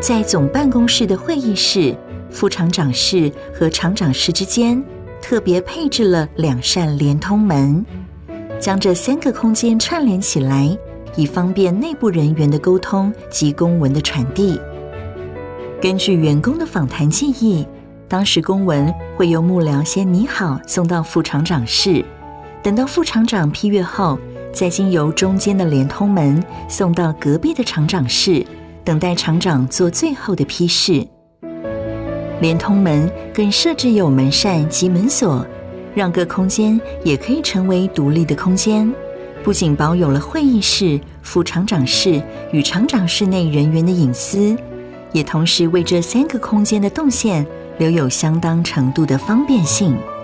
在总办公室的会议室、副厂长室和厂长室之间特别配置了2扇连通门，将这3个空间串联起来，以方便内部人员的沟通及公文的传递。根据员工的访谈记忆，当时公文会由幕僚先拟好送到副厂长室，等到副厂长批阅后，再经由中间的连通门送到隔壁的厂长室，等待厂长做最后的批示。连通门更设置有门扇及门锁，让各空间也可以成为独立的空间，不仅保有了会议室、副厂长室与厂长室内人员的隐私，也同时为这3个空间的动线留有相当程度的方便性。